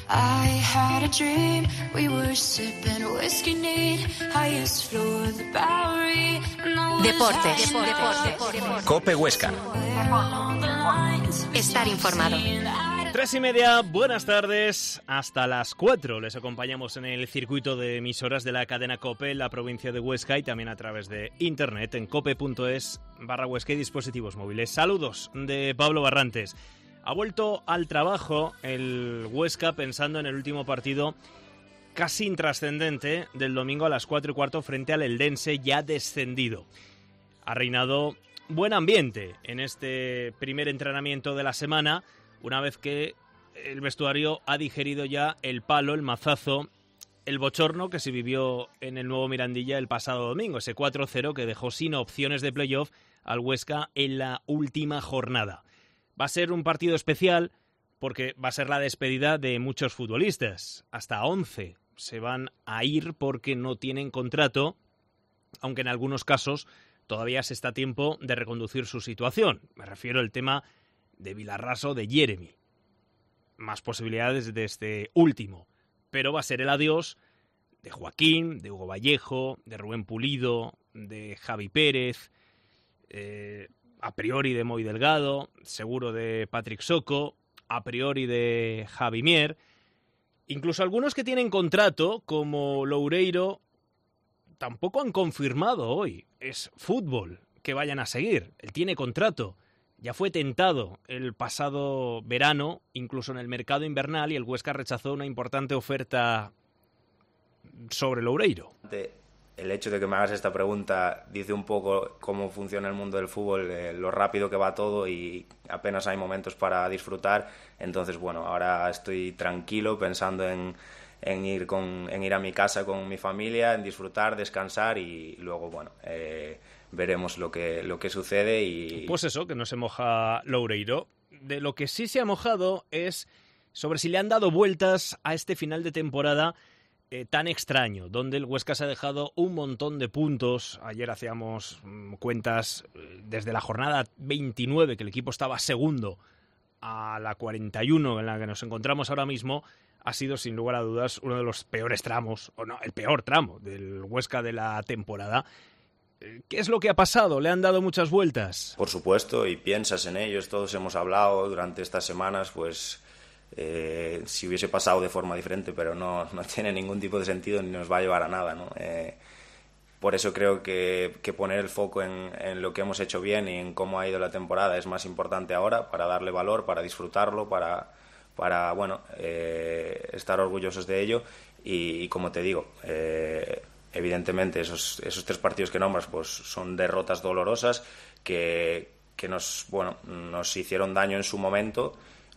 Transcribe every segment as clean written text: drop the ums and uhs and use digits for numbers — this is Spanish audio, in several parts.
I had a dream, we were sipping whiskey neat, highest floor of the Bowery. Deportes. COPE Huesca. Estar informado. 3:30, buenas tardes. Hasta las 4 les acompañamos en el circuito de emisoras de la cadena COPE en la provincia de Huesca y también a través de internet en cope.es/Huesca y dispositivos móviles. Saludos de Pablo Barrantes. Ha vuelto al trabajo el Huesca pensando en el último partido casi intrascendente del domingo a las 4:15 frente al Eldense, ya descendido. Ha reinado buen ambiente en este primer entrenamiento de la semana, una vez que el vestuario ha digerido ya el palo, el mazazo, el bochorno que se vivió en el nuevo Mirandilla el pasado domingo, ese 4-0 que dejó sin opciones de playoff al Huesca en la última jornada. Va a ser un partido especial porque va a ser la despedida de muchos futbolistas. Hasta 11 se van a ir porque no tienen contrato, aunque en algunos casos todavía se está a tiempo de reconducir su situación. Me refiero al tema de Vilarraso, de Jeremy. Más posibilidades de este último. Pero va a ser el adiós de Joaquín, de Hugo Vallejo, de Rubén Pulido, de Javi Pérez, a priori de Moy Delgado, seguro de Patrick Soko, a priori de Javi Mier. Incluso algunos que tienen contrato, como Loureiro, tampoco han confirmado hoy. Es fútbol que vayan a seguir. Él tiene contrato. Ya fue tentado el pasado verano, incluso en el mercado invernal, y el Huesca rechazó una importante oferta sobre Loureiro. El hecho de que me hagas esta pregunta dice un poco cómo funciona el mundo del fútbol, lo rápido que va todo y apenas hay momentos para disfrutar. Entonces, bueno, ahora estoy tranquilo pensando en ir a mi casa con mi familia, en disfrutar, descansar y luego, bueno, veremos lo que sucede. Y pues eso, que no se moja Loureiro. De lo que sí se ha mojado es sobre si le han dado vueltas a este final de temporada tan extraño, donde el Huesca se ha dejado un montón de puntos. Ayer hacíamos cuentas desde la jornada 29, que el equipo estaba segundo, a la 41 en la que nos encontramos ahora mismo. Ha sido sin lugar a dudas uno de los peores tramos, o no, el peor tramo del Huesca de la temporada. ¿Qué es lo que ha pasado? ¿Le han dado muchas vueltas? Por supuesto, y piensas en ellos, todos hemos hablado durante estas semanas, pues si hubiese pasado de forma diferente, pero no tiene ningún tipo de sentido ni nos va a llevar a nada, ¿no? Por eso creo que poner el foco en lo que hemos hecho bien y en cómo ha ido la temporada es más importante ahora, para darle valor, para disfrutarlo, para bueno, estar orgullosos de ello. Y como te digo, evidentemente esos 3 partidos que nombras pues son derrotas dolorosas que nos hicieron daño en su momento.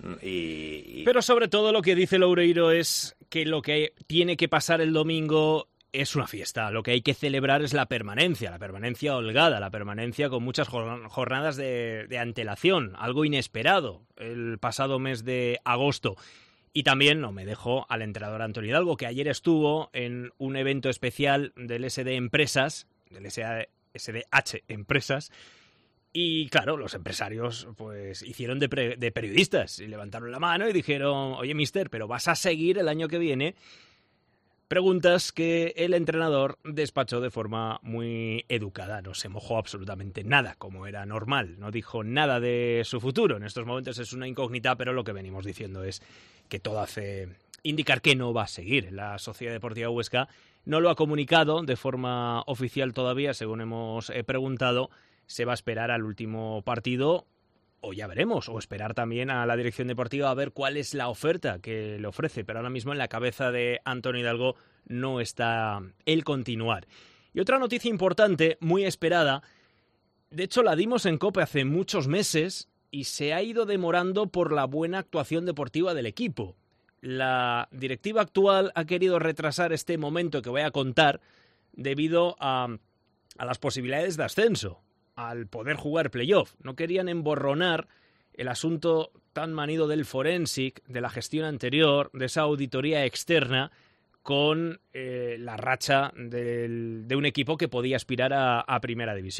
Pero sobre todo lo que dice Loureiro es que lo que tiene que pasar el domingo es una fiesta. Lo que hay que celebrar es la permanencia holgada, la permanencia con muchas jornadas de antelación, algo inesperado el pasado mes de agosto. Y también no me dejo al entrenador Antonio Hidalgo, que ayer estuvo en un evento especial del SD Empresas, del SDH Empresas. Y claro, los empresarios pues hicieron de periodistas y levantaron la mano y dijeron: oye, mister, ¿pero vas a seguir el año que viene? Preguntas que el entrenador despachó de forma muy educada. No se mojó absolutamente nada, como era normal. No dijo nada de su futuro. En estos momentos es una incógnita, pero lo que venimos diciendo es que todo hace indicar que no va a seguir. La Sociedad Deportiva Huesca no lo ha comunicado de forma oficial todavía, según hemos preguntado. Se va a esperar al último partido, o ya veremos, o esperar también a la dirección deportiva a ver cuál es la oferta que le ofrece, pero ahora mismo en la cabeza de Antonio Hidalgo no está el continuar. Y otra noticia importante, muy esperada, de hecho la dimos en COPE hace muchos meses y se ha ido demorando por la buena actuación deportiva del equipo. La directiva actual ha querido retrasar este momento que voy a contar debido a las posibilidades de ascenso, al poder jugar playoff. No querían emborronar el asunto tan manido del forensic, de la gestión anterior, de esa auditoría externa, con la racha de un equipo que podía aspirar a primera división.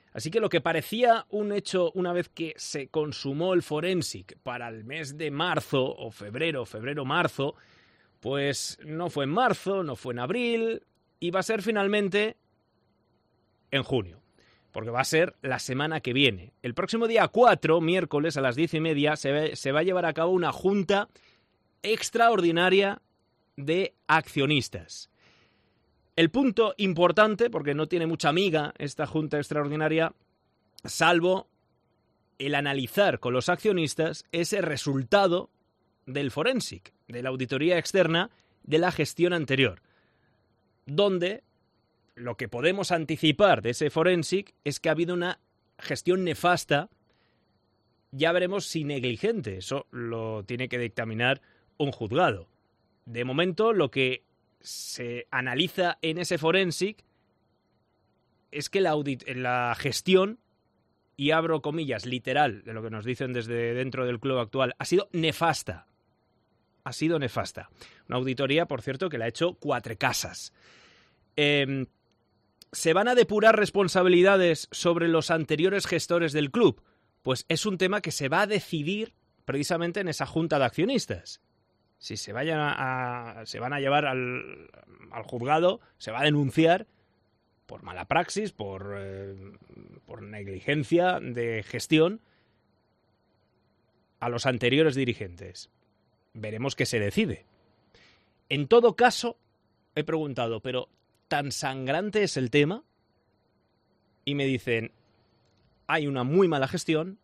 Así que lo que parecía un hecho una vez que se consumó el forensic para el mes de marzo o febrero-marzo, pues no fue en marzo, no fue en abril y va a ser finalmente en junio. Porque va a ser la semana que viene. El próximo día 4, miércoles a las 10:30, se va a llevar a cabo una junta extraordinaria de accionistas. El punto importante, porque no tiene mucha miga esta junta extraordinaria, salvo el analizar con los accionistas ese resultado del forensic, de la auditoría externa de la gestión anterior, donde lo que podemos anticipar de ese forensic es que ha habido una gestión nefasta, ya veremos si negligente, eso lo tiene que dictaminar un juzgado. De momento, lo que se analiza en ese forensic es que la gestión, y abro comillas, literal, de lo que nos dicen desde dentro del club actual, ha sido nefasta. Ha sido nefasta. Una auditoría, por cierto, que la ha hecho Cuatrecasas. ¿Se van a depurar responsabilidades sobre los anteriores gestores del club? Pues es un tema que se va a decidir precisamente en esa junta de accionistas. Si se van a llevar al juzgado, se va a denunciar por mala praxis, por negligencia de gestión a los anteriores dirigentes. Veremos qué se decide. En todo caso, he preguntado, pero ¿tan sangrante es el tema? Y me dicen, hay una muy mala gestión,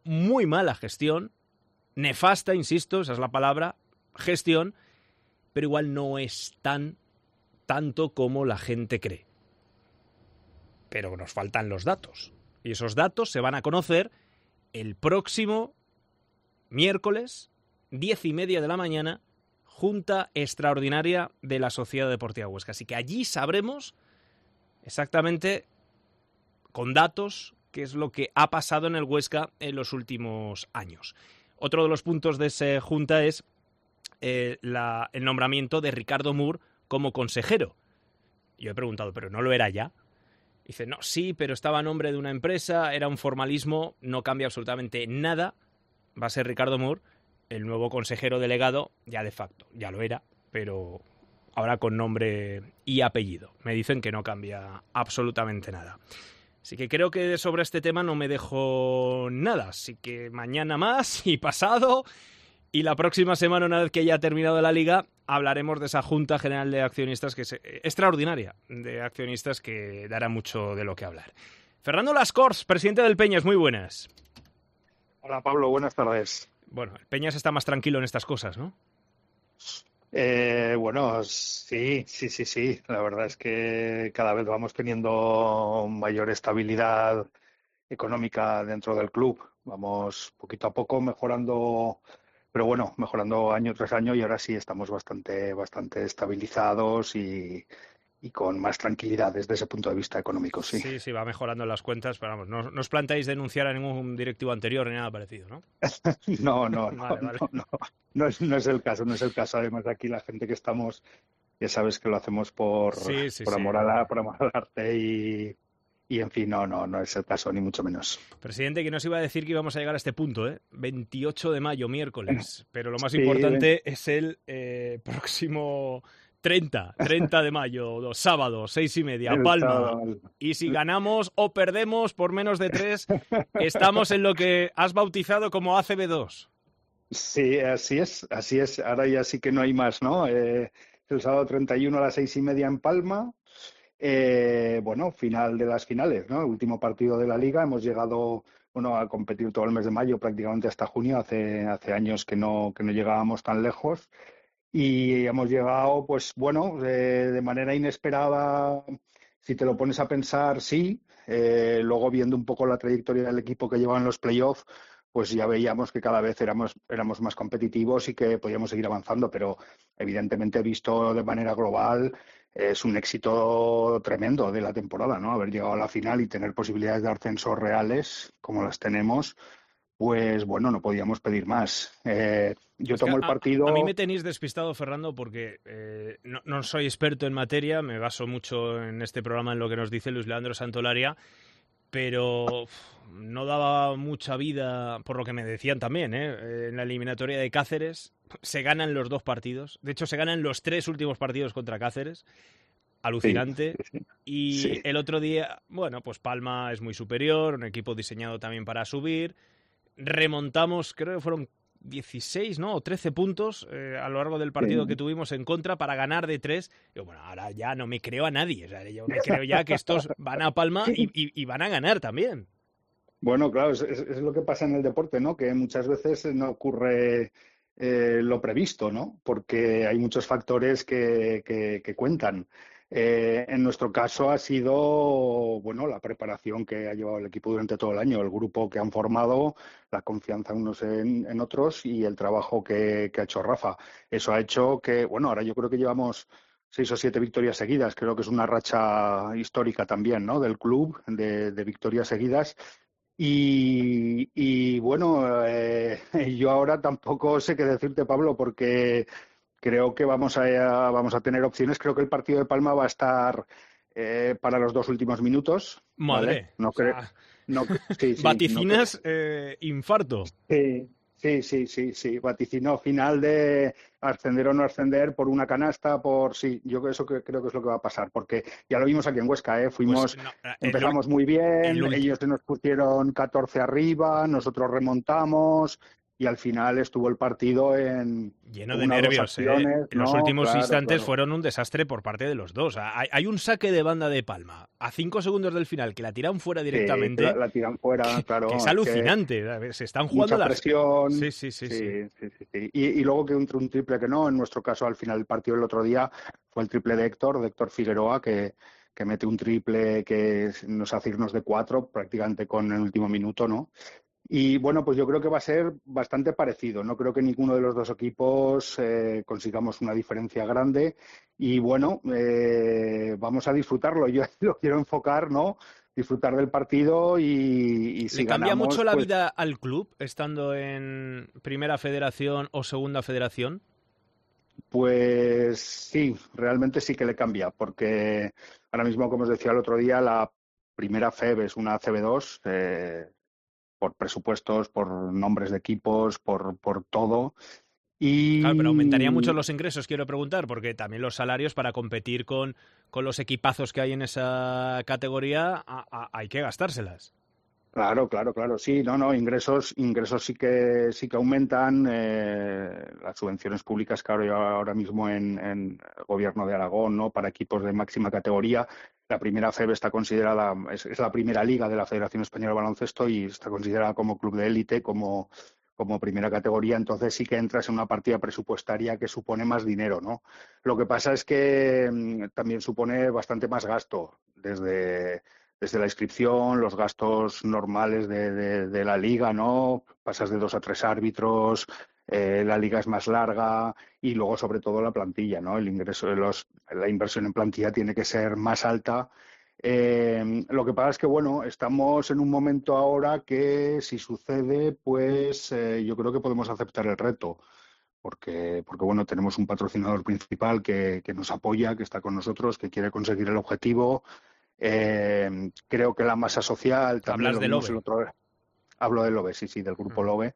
nefasta, insisto, esa es la palabra, gestión, pero igual no es tanto como la gente cree. Pero nos faltan los datos. Y esos datos se van a conocer el próximo miércoles, 10:30 de la mañana, Junta Extraordinaria de la Sociedad Deportiva Huesca. Así que allí sabremos exactamente, con datos, qué es lo que ha pasado en el Huesca en los últimos años. Otro de los puntos de esa Junta es el nombramiento de Ricardo Mur como consejero. Yo he preguntado, ¿pero no lo era ya? Dice, no, sí, pero estaba a nombre de una empresa, era un formalismo, no cambia absolutamente nada. Va a ser Ricardo Mur el nuevo consejero delegado, ya de facto, ya lo era, pero ahora con nombre y apellido. Me dicen que no cambia absolutamente nada. Así que creo que sobre este tema no me dejo nada. Así que mañana más y pasado. Y la próxima semana, una vez que ya ha terminado la Liga, hablaremos de esa Junta General de Accionistas extraordinaria de accionistas que dará mucho de lo que hablar. Fernando Lascors, presidente del Peñas, muy buenas. Hola Pablo, buenas tardes. Bueno, el Peñas está más tranquilo en estas cosas, ¿no? Bueno, sí. La verdad es que cada vez vamos teniendo mayor estabilidad económica dentro del club. Vamos poquito a poco mejorando, pero bueno, mejorando año tras año y ahora sí estamos bastante estabilizados y con más tranquilidad desde ese punto de vista económico, sí. Sí, va mejorando las cuentas, pero vamos, no os planteáis denunciar a ningún directivo anterior ni nada parecido, ¿no? No, Vale. No es el caso. Además, aquí la gente que estamos, ya sabes que lo hacemos por amor al arte y en fin, no es el caso, ni mucho menos. Presidente, que nos iba a decir que íbamos a llegar a este punto, 28 de mayo, miércoles, pero lo más importante es el próximo 30 de mayo, sábado, 6:30, Palma. Y si ganamos o perdemos por menos de 3, estamos en lo que has bautizado como ACB2. Sí, así es. Ahora ya sí que no hay más, ¿no? El sábado 31 a las 6:30 en Palma. Final de las finales, ¿no? El último partido de la Liga. Hemos llegado a competir todo el mes de mayo, prácticamente hasta junio. Hace años que no llegábamos tan lejos. Y hemos llegado, de manera inesperada, si te lo pones a pensar, sí. Luego, viendo un poco la trayectoria del equipo que lleva en los playoffs, pues ya veíamos que cada vez éramos más competitivos y que podíamos seguir avanzando, pero evidentemente, visto de manera global, es un éxito tremendo de la temporada, ¿no? Haber llegado a la final y tener posibilidades de ascenso reales, como las tenemos, pues bueno, no podíamos pedir más. Yo tomo el partido... A mí me tenéis despistado, Fernando, porque no soy experto en materia, me baso mucho en este programa en lo que nos dice Luis Leandro Santolaria, pero no daba mucha vida, por lo que me decían también, en la eliminatoria de Cáceres. Se ganan los 2 partidos, de hecho se ganan los 3 últimos partidos contra Cáceres, alucinante. Sí. Y el otro día, bueno, pues Palma es muy superior, un equipo diseñado también para subir, remontamos, creo que fueron 16, ¿no? O 13 puntos a lo largo del partido que tuvimos en contra para ganar de 3. Yo, bueno, ahora ya no me creo a nadie, o sea, yo me creo ya que estos van a Palma y van a ganar también. Bueno, claro, es lo que pasa en el deporte, ¿no? Que muchas veces no ocurre lo previsto, ¿no? Porque hay muchos factores que cuentan. En nuestro caso ha sido, bueno, la preparación que ha llevado el equipo durante todo el año, el grupo que han formado, la confianza unos en otros y el trabajo que ha hecho Rafa. Eso ha hecho que, bueno, ahora yo creo que llevamos 6 o 7 victorias seguidas. Creo que es una racha histórica también, ¿no? Del club de victorias seguidas. Y bueno, yo ahora tampoco sé qué decirte, Pablo, porque creo que vamos a tener opciones. Creo que el partido de Palma va a estar para los 2 últimos minutos. Madre, ¿vale? No creo. No, sí, vaticinas infarto. Sí. Vaticino final de ascender o no ascender por una canasta, yo eso creo que es lo que va a pasar, porque ya lo vimos aquí en Huesca, empezamos muy bien, ellos se nos pusieron 14 arriba, nosotros remontamos y al final estuvo el partido lleno de nervios. Los últimos instantes fueron un desastre por parte de los dos. Hay un saque de banda de Palma a 5 segundos del final que la tiran fuera directamente. Sí, la tiran fuera, claro. Que es alucinante. Se están jugando mucha presión. Sí. Y luego que un triple que no. En nuestro caso, al final del partido el otro día fue el triple de Héctor Figueroa, que mete un triple que nos hace irnos de 4 prácticamente con el último minuto, ¿no? Y bueno, pues yo creo que va a ser bastante parecido. No creo que ninguno de los 2 equipos consigamos una diferencia grande. Y bueno, vamos a disfrutarlo. Yo lo quiero enfocar, ¿no? Disfrutar del partido y si ¿Le cambia ganamos, mucho la pues, vida al club estando en Primera Federación o Segunda Federación? Pues sí, realmente sí que le cambia. Porque ahora mismo, como os decía el otro día, la primera FEB es una CB2, por presupuestos, por nombres de equipos, por todo. Claro, pero aumentaría mucho los ingresos, quiero preguntar, porque también los salarios para competir con los equipazos que hay en esa categoría hay que gastárselas. Claro. Sí, ingresos sí que aumentan. Las subvenciones públicas que ahora mismo en el gobierno de Aragón, ¿no? Para equipos de máxima categoría. La primera FEB está considerada, es la primera liga de la Federación Española de Baloncesto y está considerada como club de élite, como primera categoría. Entonces sí que entras en una partida presupuestaria que supone más dinero, ¿no? Lo que pasa es que también supone bastante más gasto desde la inscripción, los gastos normales de la liga, ¿no? Pasas de 2 a 3 árbitros, la liga es más larga y luego sobre todo la plantilla, ¿no? El ingreso la inversión en plantilla tiene que ser más alta. Lo que pasa es que, bueno, estamos en un momento ahora que si sucede, pues yo creo que podemos aceptar el reto. Porque bueno, tenemos un patrocinador principal que nos apoya, que está con nosotros, que quiere conseguir el objetivo. Creo que la masa social también. ¿Hablas de Lobe? Hablo de Lobe, sí, del grupo Lobe.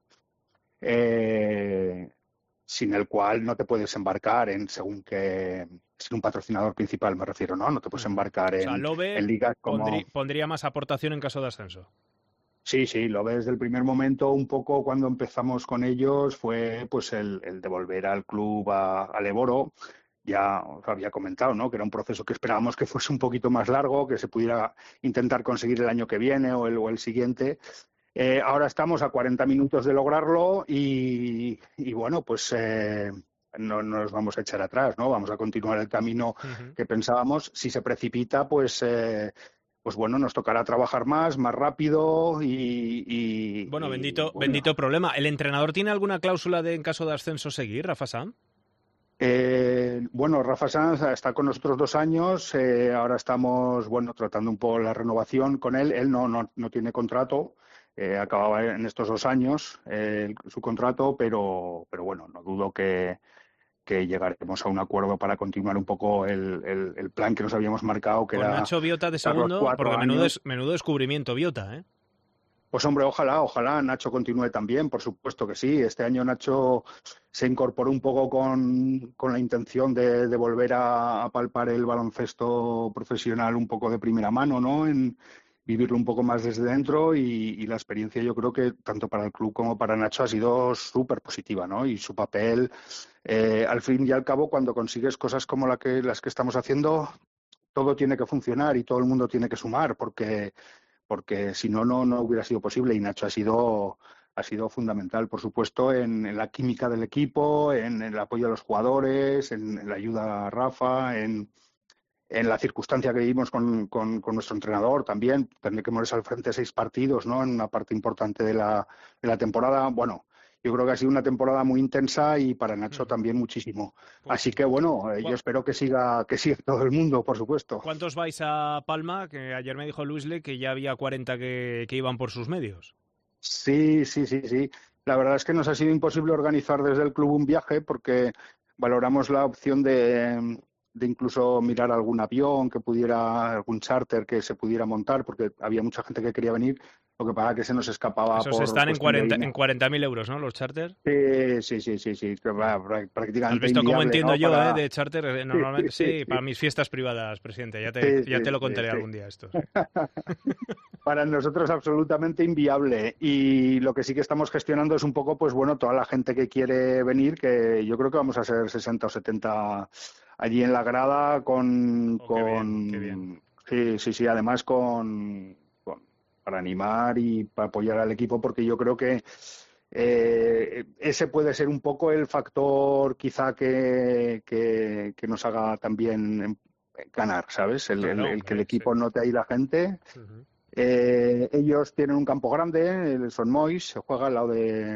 Sin el cual no te puedes embarcar sin un patrocinador principal, me refiero, ¿no? No te puedes embarcar en ligas como... pondría más aportación en caso de ascenso. Sí, Lobe desde el primer momento, un poco cuando empezamos con ellos, fue pues el devolver al club al Eboro. Ya os había comentado, ¿no? Que era un proceso que esperábamos que fuese un poquito más largo, que se pudiera intentar conseguir el año que viene o el siguiente. Ahora estamos a 40 minutos de lograrlo y bueno, pues no nos vamos a echar atrás, ¿no? Vamos a continuar el camino que pensábamos. Si se precipita, pues bueno, nos tocará trabajar más rápido y bueno, bendito problema. ¿El entrenador tiene alguna cláusula en caso de ascenso seguir, Rafa Sanz? Bueno, Rafa Sanz está con nosotros 2 años. Ahora estamos, tratando un poco la renovación con él. Él no tiene contrato. Acababa en estos 2 años su contrato, pero bueno, no dudo que que llegaremos a un acuerdo para continuar un poco el plan que nos habíamos marcado, que con era Nacho Biota de segundo, porque menudo descubrimiento Biota, ¿eh? Pues hombre, ojalá Nacho continúe también, por supuesto que sí. Este año Nacho se incorporó un poco con la intención de volver a palpar el baloncesto profesional un poco de primera mano, ¿no? En vivirlo un poco más desde dentro y la experiencia yo creo que tanto para el club como para Nacho ha sido súper positiva, ¿no? Y su papel, al fin y al cabo, cuando consigues cosas como las que estamos haciendo, todo tiene que funcionar y todo el mundo tiene que sumar, porque si no hubiera sido posible, y Nacho ha sido fundamental, por supuesto, en la química del equipo, en el apoyo a los jugadores, en la ayuda a Rafa, en la circunstancia que vivimos con nuestro entrenador también, tener que moverse al frente 6 partidos, ¿no? En una parte importante de la temporada. Bueno, yo creo que ha sido una temporada muy intensa y para Nacho también muchísimo. Así que bueno, yo espero que siga todo el mundo, por supuesto. ¿Cuántos vais a Palma? Que ayer me dijo Luisle que ya había 40 que iban por sus medios. Sí. La verdad es que nos ha sido imposible organizar desde el club un viaje porque valoramos la opción de incluso mirar algún avión algún charter que se pudiera montar, porque había mucha gente que quería venir. Lo que pasa que se nos escapaba. Esos están en 40.000 euros, ¿no? Los charters. Sí. Prácticamente. ¿Has visto cómo entiendo, ¿no? yo de charter? Normalmente sí, para mis fiestas privadas, presidente. Ya te lo contaré algún día esto. Para nosotros absolutamente inviable. Y lo que sí que estamos gestionando es un poco, pues bueno, toda la gente que quiere venir, que yo creo que vamos a ser 60 o 70 allí en la grada qué bien. Sí, además para animar y para apoyar al equipo, porque yo creo que ese puede ser un poco el factor quizá que nos haga también ganar, ¿sabes? El que el equipo note ahí la gente. Uh-huh. Ellos tienen un campo grande, el Son Moix, se juega al lado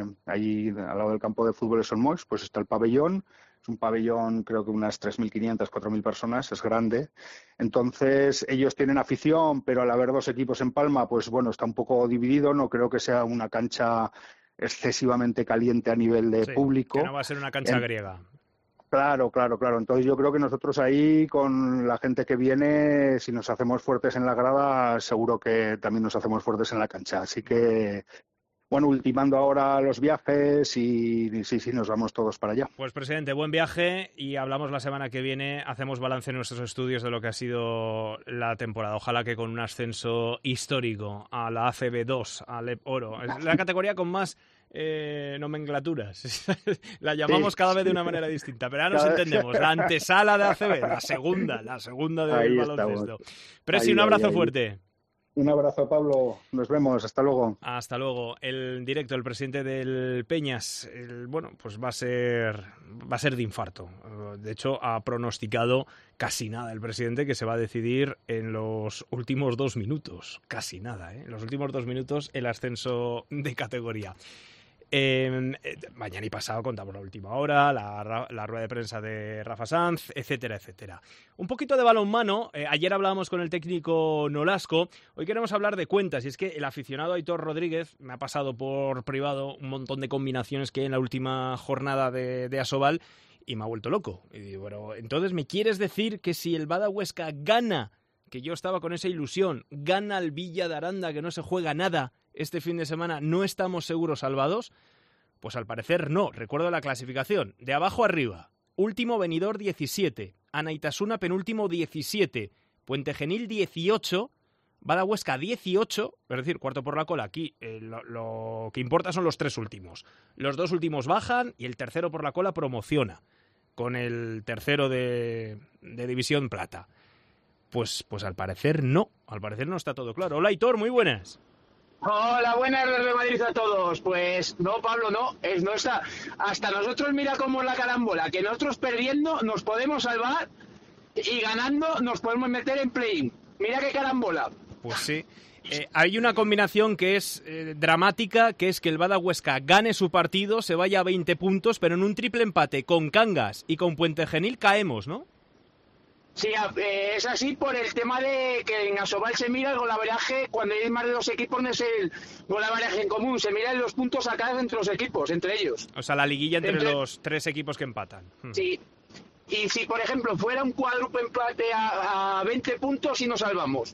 del campo de fútbol de Son Moix, pues está el pabellón. Es un pabellón, creo que unas 3.500, 4.000 personas, es grande. Entonces, ellos tienen afición, pero al haber 2 equipos en Palma, pues bueno, está un poco dividido. No creo que sea una cancha excesivamente caliente a nivel de público. Que no va a ser una cancha griega. Claro. Entonces yo creo que nosotros ahí, con la gente que viene, si nos hacemos fuertes en la grada, seguro que también nos hacemos fuertes en la cancha. Así que, bueno, ultimando ahora los viajes y sí, nos vamos todos para allá. Pues, presidente, buen viaje y hablamos la semana que viene. Hacemos balance en nuestros estudios de lo que ha sido la temporada. Ojalá que con un ascenso histórico a la ACB2, a LEP Oro. Es la categoría con más nomenclaturas. La llamamos cada vez de una manera distinta, pero ahora nos entendemos. La antesala de ACB, la segunda del baloncesto. Presi, un abrazo fuerte. Un abrazo, Pablo. Nos vemos. Hasta luego. Hasta luego. El presidente del Peñas, pues va a ser de infarto. De hecho, ha pronosticado casi nada el presidente, que se va a decidir en los últimos 2 minutos. Casi nada, ¿eh? En los últimos 2 minutos el ascenso de categoría. Mañana y pasado contamos la última hora, la rueda de prensa de Rafa Sanz, etcétera. Un poquito de balonmano. Ayer hablábamos con el técnico Nolasco. Hoy queremos hablar de cuentas, y es que el aficionado Aitor Rodríguez me ha pasado por privado un montón de combinaciones que hay en la última jornada de Asobal y me ha vuelto loco. Y digo, bueno, entonces ¿me quieres decir que si el Bada Huesca gana, que yo estaba con esa ilusión, gana el Villa de Aranda, que no se juega nada este fin de semana, no estamos seguros salvados? Pues al parecer no. Recuerdo la clasificación. De abajo arriba. Último Benidorm 17. Anaitasuna penúltimo 17. Puente Genil 18. Bada Huesca 18. Es decir, cuarto por la cola. Aquí lo que importa son los 3 últimos. Los 2 últimos bajan y el tercero por la cola promociona. Con el tercero de División Plata. Pues al parecer no. Al parecer no está todo claro. Hola, Aitor, muy buenas. Hola, buenas desde Madrid a todos. Pues no, Pablo, no está. Hasta nosotros, mira cómo es la carambola, que nosotros perdiendo nos podemos salvar y ganando nos podemos meter en play-in. Mira qué carambola. Pues sí. Hay una combinación que es dramática, que es que el Bada Huesca gane su partido, se vaya a 20 puntos, pero en un triple empate con Cangas y con Puente Genil caemos, ¿no? Sí, es así por el tema de que en Asobal se mira el golaveraje, cuando hay más de 2 equipos no es el golaveraje en común, se miran los puntos sacados entre los equipos, entre ellos. O sea, la liguilla entre los 3 equipos que empatan. Sí, y si por ejemplo fuera un cuádruple empate a 20 puntos y nos salvamos.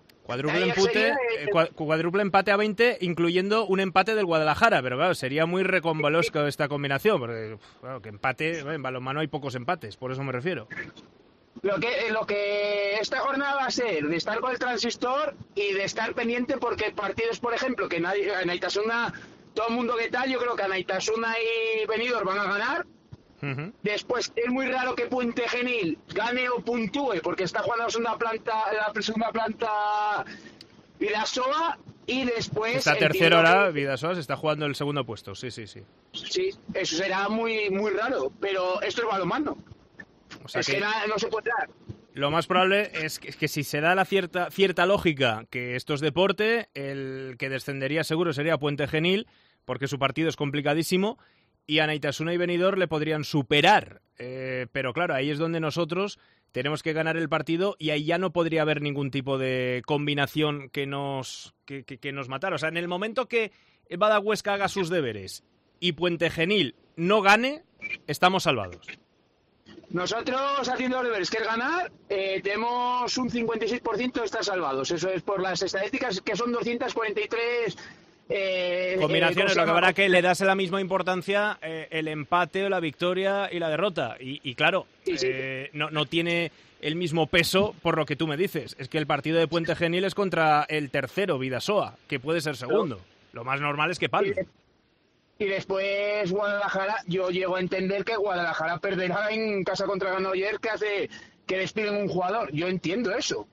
Cuádruple empate a 20, incluyendo un empate del Guadalajara, pero claro, sería muy recombolosco esta combinación, porque claro, que empate, en balonmano hay pocos empates, por eso me refiero. Lo que esta jornada va a ser de estar con el transistor y de estar pendiente porque partidos, por ejemplo, que Anaitasuna, todo el mundo que tal, yo creo que Anaitasuna y Benidorm van a ganar. Uh-huh. Después es muy raro que Puente Genil gane o puntúe porque está jugando la segunda planta Vidasoa y después esta tercera hora Vidasoa se está jugando el segundo puesto. Sí, eso será muy muy raro, pero esto es balonmano. O sea, es que no se puede dar. Lo más probable es que si se da la cierta lógica que esto es deporte, el que descendería seguro sería Puente Genil, porque su partido es complicadísimo, y Anaitasuna y Benidorm le podrían superar. Pero claro, ahí es donde nosotros tenemos que ganar el partido y ahí ya no podría haber ningún tipo de combinación que nos matara. O sea, en el momento que Bada Huesca haga sus deberes y Puente Genil no gane, estamos salvados. Nosotros haciendo los deberes, que es ganar, tenemos un 56% de estar salvados. Eso es por las estadísticas, que son 243 combinaciones. Lo que habrá que le das la misma importancia el empate o la victoria y la derrota. Y claro, sí. No tiene el mismo peso por lo que tú me dices. Es que el partido de Puente Genil es contra el tercero, Vidasoa, que puede ser segundo. Lo más normal es que palme. Y después Guadalajara, yo llego a entender que Guadalajara perderá en casa contra Granollers, que hace que despiden un jugador. Yo entiendo eso.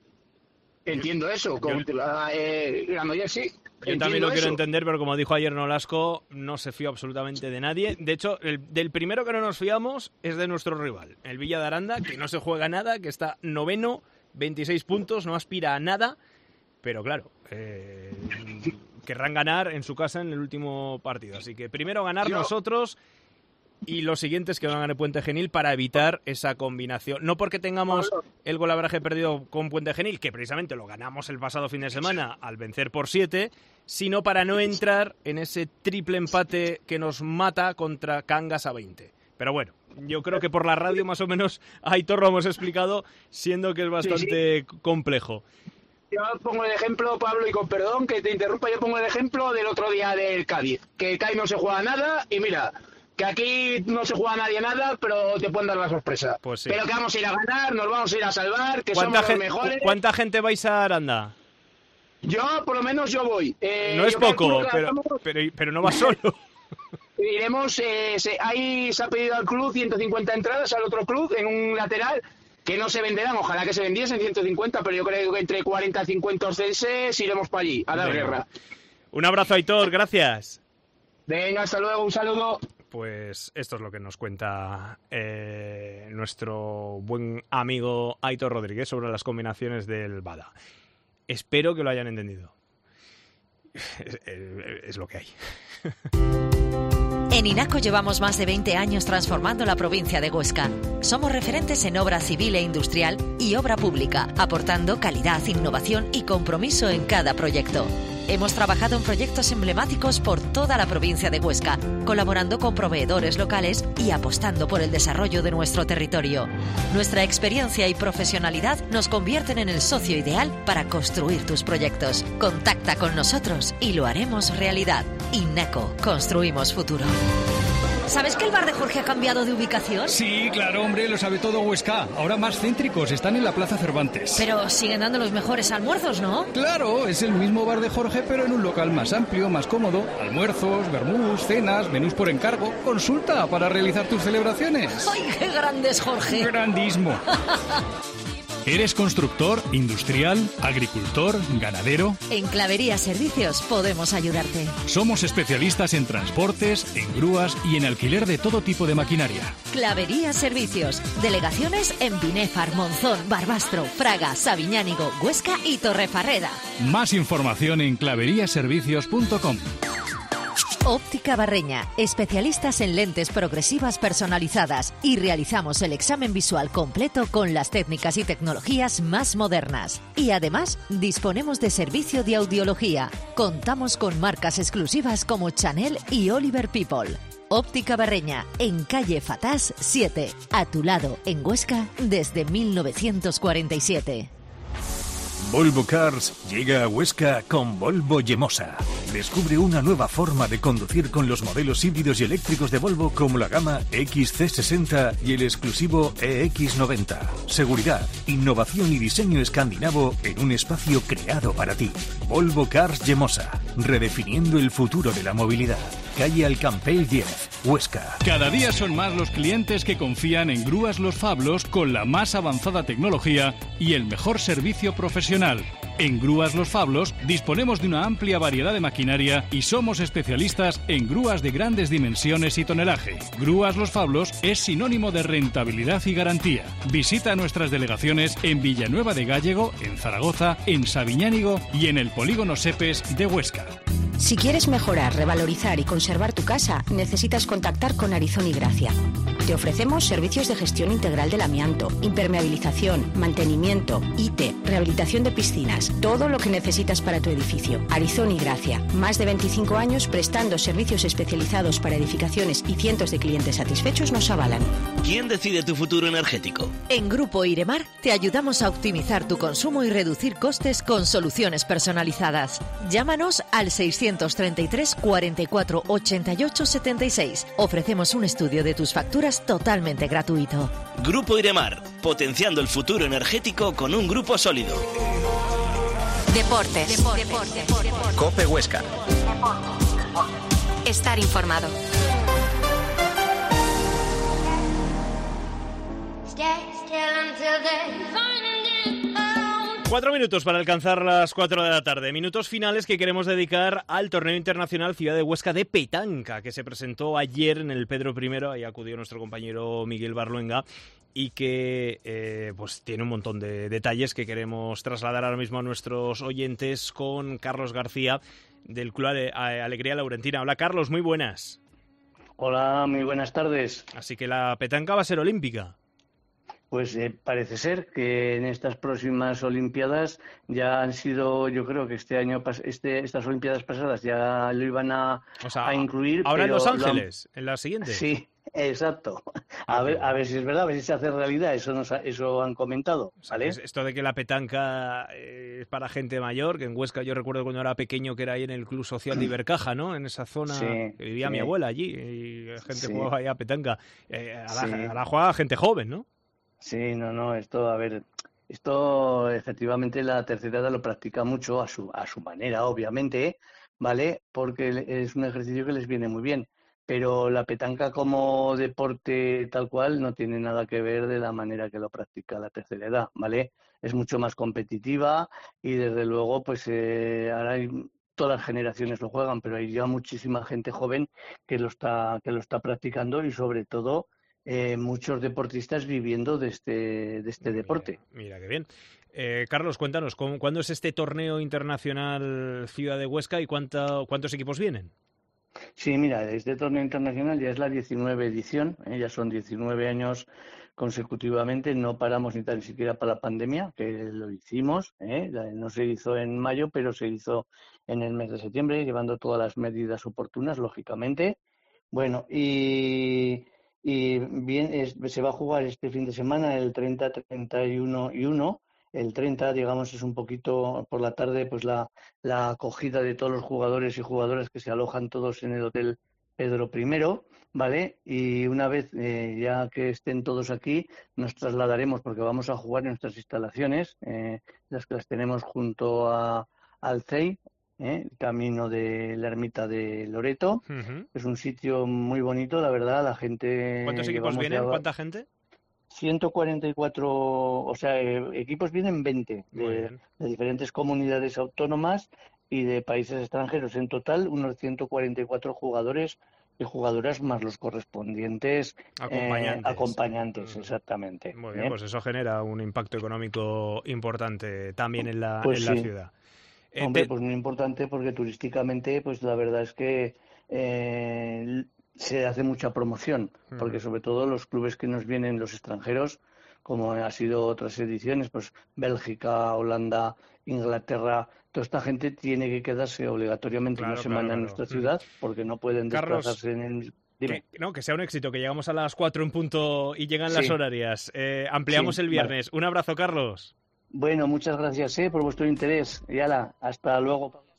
Granollers sí. Yo también lo quiero entender, pero como dijo ayer Nolasco, no se fía absolutamente de nadie. De hecho, del primero que no nos fiamos es de nuestro rival, el Villa de Aranda, que no se juega nada, que está 9º, 26 puntos, no aspira a nada. Pero claro, querrán ganar en su casa en el último partido. Así que primero ganar nosotros y los siguientes que van a ganar Puente Genil para evitar esa combinación. No porque tengamos el golaveraje perdido con Puente Genil, que precisamente lo ganamos el pasado fin de semana al vencer por 7, sino para no entrar en ese triple empate que nos mata contra Cangas a 20. Pero bueno, yo creo que por la radio más o menos a Aitor lo hemos explicado, siendo que es bastante complejo. Yo pongo el ejemplo, Pablo, y con perdón que te interrumpa, yo pongo el ejemplo del otro día del Cádiz, que el Cádiz no se juega nada y mira, que aquí no se juega nadie nada, pero te pueden dar la sorpresa. Pues sí. Pero que vamos a ir a ganar, nos vamos a ir a salvar, que somos los mejores. ¿Cuánta gente vais a Aranda? Yo, por lo menos, yo voy. No es poco, pero no vas solo. Iremos, se ha pedido al club 150 entradas, al otro club, en un lateral, que no se venderán, ojalá que se vendiesen 150, pero yo creo que entre 40 y 50 ostenses iremos para allí, a dar guerra. Un abrazo, Aitor, gracias. Venga, hasta luego, un saludo. Pues esto es lo que nos cuenta nuestro buen amigo Aitor Rodríguez sobre las combinaciones del Bada. Espero que lo hayan entendido. Es lo que hay. En INACO llevamos más de 20 años transformando la provincia de Huesca. Somos referentes en obra civil e industrial y obra pública, aportando calidad, innovación y compromiso en cada proyecto. Hemos trabajado en proyectos emblemáticos por toda la provincia de Huesca, colaborando con proveedores locales y apostando por el desarrollo de nuestro territorio. Nuestra experiencia y profesionalidad nos convierten en el socio ideal para construir tus proyectos. Contacta con nosotros y lo haremos realidad. INACO, construimos futuro. ¿Sabes que el bar de Jorge ha cambiado de ubicación? Sí, claro, hombre, lo sabe todo Huesca. Ahora más céntricos, están en la Plaza Cervantes. Pero siguen dando los mejores almuerzos, ¿no? Claro, es el mismo bar de Jorge, pero en un local más amplio, más cómodo. Almuerzos, vermús, cenas, menús por encargo. Consulta para realizar tus celebraciones. ¡Ay, qué grande es Jorge! ¡Grandísimo! ¿Eres constructor, industrial, agricultor, ganadero? En Clavería Servicios podemos ayudarte. Somos especialistas en transportes, en grúas y en alquiler de todo tipo de maquinaria. Clavería Servicios. Delegaciones en Binéfar, Monzón, Barbastro, Fraga, Sabiñánigo, Huesca y Torrefarreda. Más información en claveriaservicios.com. Óptica Barreña, especialistas en lentes progresivas personalizadas y realizamos el examen visual completo con las técnicas y tecnologías más modernas. Y además, disponemos de servicio de audiología. Contamos con marcas exclusivas como Chanel y Oliver People. Óptica Barreña, en calle Fatás 7, a tu lado, en Huesca, desde 1947. Volvo Cars llega a Huesca con Volvo Yemosa. Descubre una nueva forma de conducir con los modelos híbridos y eléctricos de Volvo como la gama XC60 y el exclusivo EX90. Seguridad, innovación y diseño escandinavo en un espacio creado para ti. Volvo Cars Yemosa, redefiniendo el futuro de la movilidad. Calle Alcampell 10, Huesca. Cada día son más los clientes que confían en Grúas Los Fablos con la más avanzada tecnología y el mejor servicio profesional. En Grúas Los Fablos disponemos de una amplia variedad de maquinaria y somos especialistas en grúas de grandes dimensiones y tonelaje. Grúas Los Fablos es sinónimo de rentabilidad y garantía. Visita nuestras delegaciones en Villanueva de Gállego, en Zaragoza, en Sabiñánigo y en el Polígono Sepes de Huesca. Si quieres mejorar, revalorizar y conservar tu casa, necesitas contactar con Arizón y Gracia. Te ofrecemos servicios de gestión integral del amianto, impermeabilización, mantenimiento, IT, rehabilitación de piscinas, todo lo que necesitas para tu edificio. Arizón y Gracia, más de 25 años prestando servicios especializados para edificaciones y cientos de clientes satisfechos nos avalan. ¿Quién decide tu futuro energético? En Grupo Iremar te ayudamos a optimizar tu consumo y reducir costes con soluciones personalizadas. Llámanos al 633 44 88 76. Ofrecemos un estudio de tus facturas totalmente gratuito. Grupo Iremar, potenciando el futuro energético con un grupo sólido. Deportes. Cope Huesca. Estar informado. 4 minutos para alcanzar las 4 de la tarde. Minutos finales que queremos dedicar al torneo internacional Ciudad de Huesca de petanca, que se presentó ayer en el Pedro I. Ahí acudió nuestro compañero Miguel Barluenga y que pues tiene un montón de detalles que queremos trasladar ahora mismo a nuestros oyentes con Carlos García del Club Alegría Laurentina. Hola Carlos, muy buenas. Hola, muy buenas tardes. Así que la petanca va a ser olímpica. Pues parece ser que en estas próximas Olimpiadas ya han sido, yo creo que este año, estas Olimpiadas pasadas ya lo iban a incluir. Ahora en Los Ángeles, en la siguiente. Sí, exacto. A ver si es verdad, a ver si se hace realidad. Eso han comentado, ¿vale? Esto de que la petanca es para gente mayor, que en Huesca yo recuerdo cuando era pequeño que era ahí en el Club Social de Ibercaja, ¿no? En esa zona que vivía mi abuela allí y la gente jugaba ahí a petanca. Ahora juega gente joven, ¿no? Sí, no, esto efectivamente la tercera edad lo practica mucho a su manera, obviamente, ¿vale? Porque es un ejercicio que les viene muy bien, pero la petanca como deporte tal cual no tiene nada que ver de la manera que lo practica la tercera edad, ¿vale? Es mucho más competitiva y desde luego pues ahora todas las generaciones lo juegan, pero hay ya muchísima gente joven que lo está practicando y sobre todo muchos deportistas viviendo de este deporte. Mira qué bien. Carlos, cuéntanos, ¿cuándo es este torneo internacional Ciudad de Huesca y cuántos equipos vienen? Sí, mira, este torneo internacional ya es la 19 edición, ya son 19 años consecutivamente, no paramos ni tan siquiera para la pandemia, que lo hicimos, no se hizo en mayo, pero se hizo en el mes de septiembre, llevando todas las medidas oportunas, lógicamente. Bueno, y bien, se va a jugar este fin de semana el 30, 31 y 1. El 30, digamos, es un poquito por la tarde, pues la acogida de todos los jugadores y jugadoras que se alojan todos en el Hotel Pedro I, ¿vale? Y una vez ya que estén todos aquí, nos trasladaremos porque vamos a jugar en nuestras instalaciones, las que las tenemos junto al CEI, camino de la ermita de Loreto. Uh-huh. Es un sitio muy bonito, la verdad, la gente... ¿Cuántos equipos vienen? ¿Cuánta gente? 144, o sea, equipos vienen 20 de diferentes comunidades autónomas y de países extranjeros. En total, unos 144 jugadores y jugadoras más los correspondientes acompañantes, exactamente. Muy bien, pues eso genera un impacto económico importante también en la sí. ciudad. Hombre, pues muy importante porque turísticamente, pues la verdad es que se hace mucha promoción, porque sobre todo los clubes que nos vienen, los extranjeros, como ha sido otras ediciones, pues Bélgica, Holanda, Inglaterra, toda esta gente tiene que quedarse obligatoriamente una semana en nuestra ciudad porque no pueden desplazarse en el... Que sea un éxito, que llegamos a las 4 en punto y llegan las horarias. Ampliamos el viernes. Vale. Un abrazo, Carlos. Bueno, muchas gracias por vuestro interés. Y hasta luego.